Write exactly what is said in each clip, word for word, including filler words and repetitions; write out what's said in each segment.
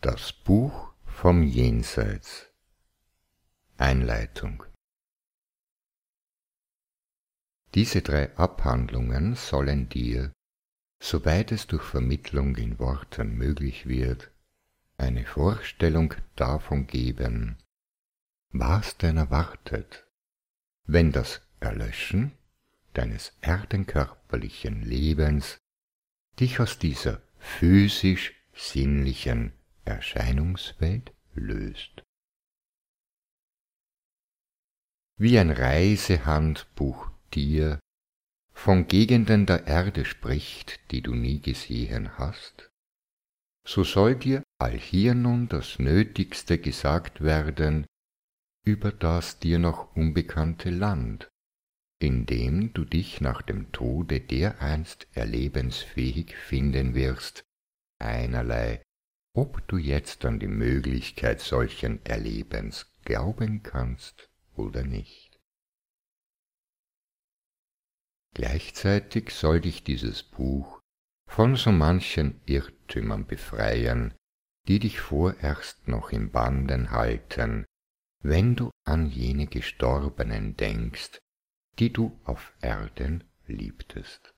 Das Buch vom Jenseits. Einleitung. Diese drei Abhandlungen sollen dir, soweit es durch Vermittlung in Worten möglich wird, eine Vorstellung davon geben, was denn erwartet, wenn das Erlöschen deines erdenkörperlichen Lebens dich aus dieser physisch-sinnlichen Erscheinungswelt löst. Wie ein Reisehandbuch dir von Gegenden der Erde spricht, die du nie gesehen hast, so soll dir allhier nun das Nötigste gesagt werden über das dir noch unbekannte Land, in dem du dich nach dem Tode dereinst erlebensfähig finden wirst, einerlei, ob du jetzt an die Möglichkeit solchen Erlebens glauben kannst oder nicht. Gleichzeitig soll dich dieses Buch von so manchen Irrtümern befreien, die dich vorerst noch in Banden halten, wenn du an jene Gestorbenen denkst, die du auf Erden liebtest.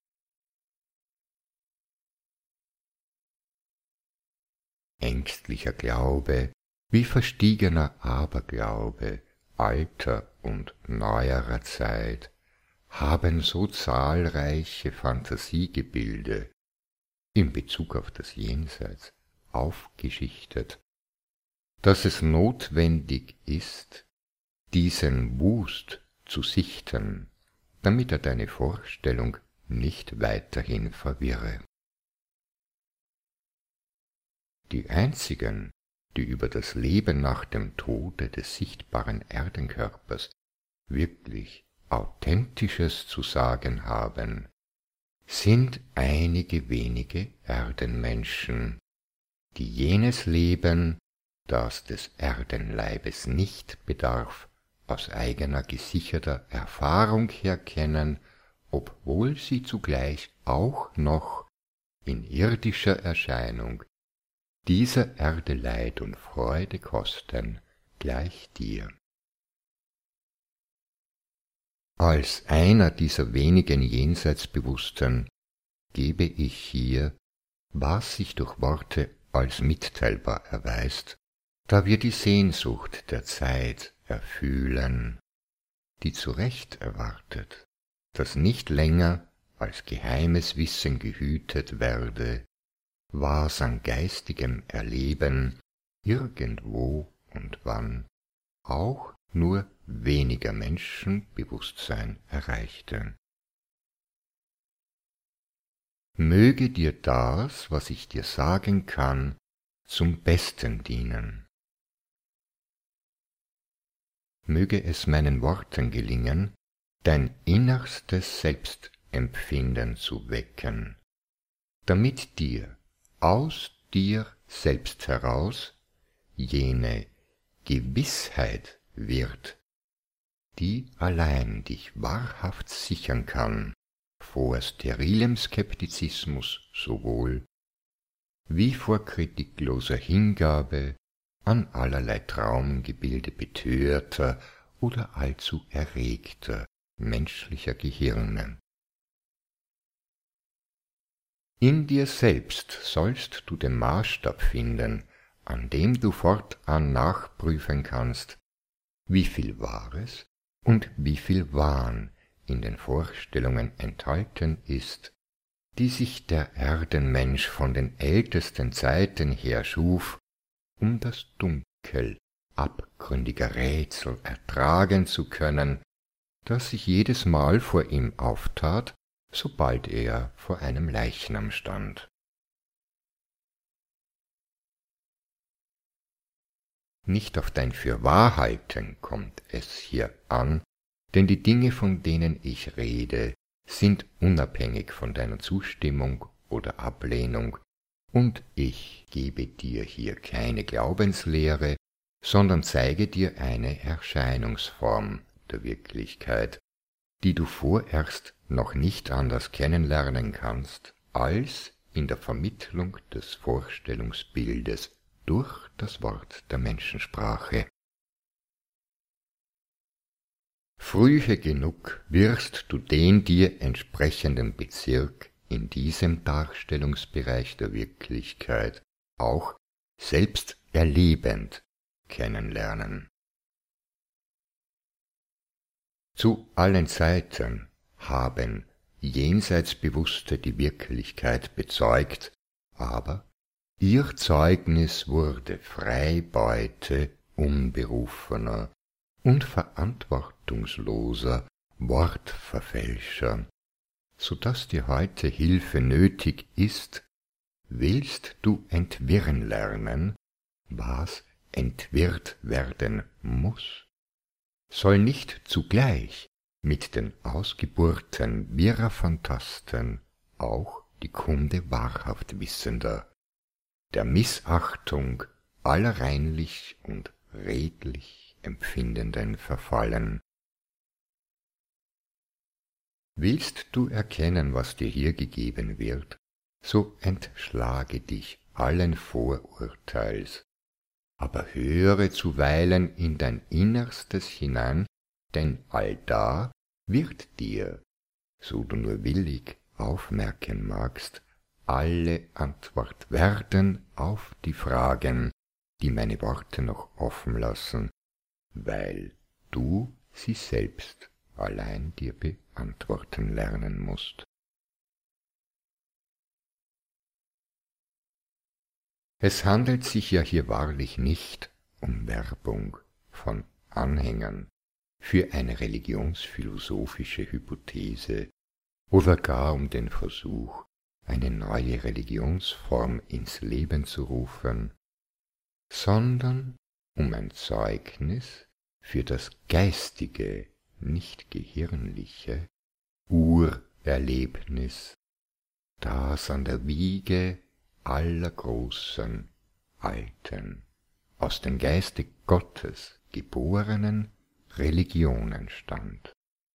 Ängstlicher Glaube, wie verstiegener Aberglaube alter und neuerer Zeit, haben so zahlreiche Fantasiegebilde in Bezug auf das Jenseits aufgeschichtet, dass es notwendig ist, diesen Wust zu sichten, damit er deine Vorstellung nicht weiterhin verwirre. Die einzigen, die über das Leben nach dem Tode des sichtbaren Erdenkörpers wirklich Authentisches zu sagen haben, sind einige wenige Erdenmenschen, die jenes Leben, das des Erdenleibes nicht bedarf, aus eigener gesicherter Erfahrung her kennen, obwohl sie zugleich auch noch in irdischer Erscheinung dieser Erde Leid und Freude kosten, gleich dir. Als einer dieser wenigen Jenseitsbewussten gebe ich hier, was sich durch Worte als mitteilbar erweist, da wir die Sehnsucht der Zeit erfühlen, die zu Recht erwartet, dass nicht länger als geheimes Wissen gehütet werde, was an geistigem Erleben irgendwo und wann auch nur weniger Menschen Bewusstsein erreichte. Möge dir das, was ich dir sagen kann, zum Besten dienen. Möge es meinen Worten gelingen, dein innerstes Selbstempfinden zu wecken, damit dir aus dir selbst heraus jene Gewissheit wird, die allein dich wahrhaft sichern kann vor sterilem Skeptizismus sowohl wie vor kritikloser Hingabe an allerlei Traumgebilde betörter oder allzu erregter menschlicher Gehirne. In dir selbst sollst du den Maßstab finden, an dem du fortan nachprüfen kannst, wie viel Wahres und wie viel Wahn in den Vorstellungen enthalten ist, die sich der Erdenmensch von den ältesten Zeiten her schuf, um das Dunkel abgründiger Rätsel ertragen zu können, das sich jedes Mal vor ihm auftat, sobald er vor einem Leichnam stand. Nicht auf dein Fürwahrhalten kommt es hier an, denn die Dinge, von denen ich rede, sind unabhängig von deiner Zustimmung oder Ablehnung, und ich gebe dir hier keine Glaubenslehre, sondern zeige dir eine Erscheinungsform der Wirklichkeit, die du vorerst noch nicht anders kennenlernen kannst, als in der Vermittlung des Vorstellungsbildes durch das Wort der Menschensprache. Frühe genug wirst du den dir entsprechenden Bezirk in diesem Darstellungsbereich der Wirklichkeit auch selbst erlebend kennenlernen. Zu allen Zeiten haben Jenseitsbewusste die Wirklichkeit bezeugt, aber ihr Zeugnis wurde Freibeute unberufener und verantwortungsloser Wortverfälscher, so daß dir heute Hilfe nötig ist, willst du entwirren lernen, was entwirrt werden muß, soll nicht zugleich mit den Ausgeburten wirrer Phantasten auch die Kunde wahrhaft Wissender, der Missachtung aller reinlich und redlich Empfindenden verfallen. Willst du erkennen, was dir hier gegeben wird, so entschlage dich allen Vorurteils, aber höre zuweilen in dein Innerstes hinein, denn allda wird dir, so du nur willig aufmerken magst, alle Antwort werden auf die Fragen, die meine Worte noch offen lassen, weil du sie selbst allein dir beantworten lernen musst. Es handelt sich ja hier wahrlich nicht um Werbung von Anhängern für eine religionsphilosophische Hypothese oder gar um den Versuch, eine neue Religionsform ins Leben zu rufen, sondern um ein Zeugnis für das geistige, nicht gehirnliche Urerlebnis, das an der Wiege aller großen, alten, aus dem Geiste Gottes geborenen Religionen stand.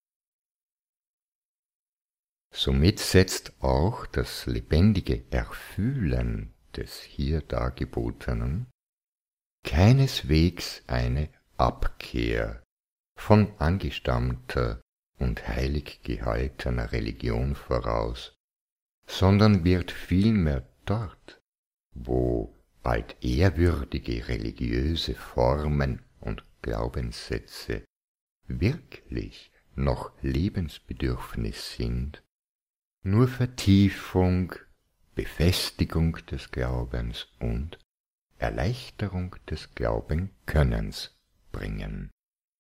Somit setzt auch das lebendige Erfühlen des hier Dargebotenen keineswegs eine Abkehr von angestammter und heilig gehaltener Religion voraus, sondern wird vielmehr dort, wo bald ehrwürdige religiöse Formen und Glaubenssätze wirklich noch lebensbedürfnis sind, nur Vertiefung, Befestigung des Glaubens und Erleichterung des Glaubenkönnens bringen.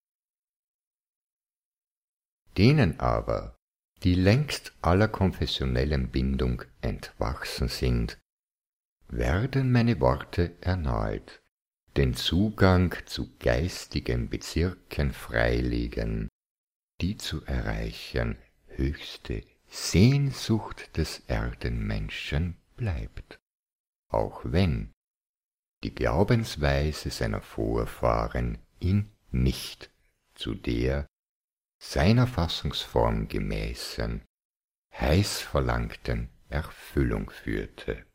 Denen aber, die längst aller konfessionellen Bindung entwachsen sind, werden meine Worte erneut den Zugang zu geistigen Bezirken freilegen, die zu erreichen höchste Sehnsucht des Erdenmenschen bleibt, auch wenn die Glaubensweise seiner Vorfahren ihn nicht zu der seiner Fassungsform gemäßen, heiß verlangten Erfüllung führte.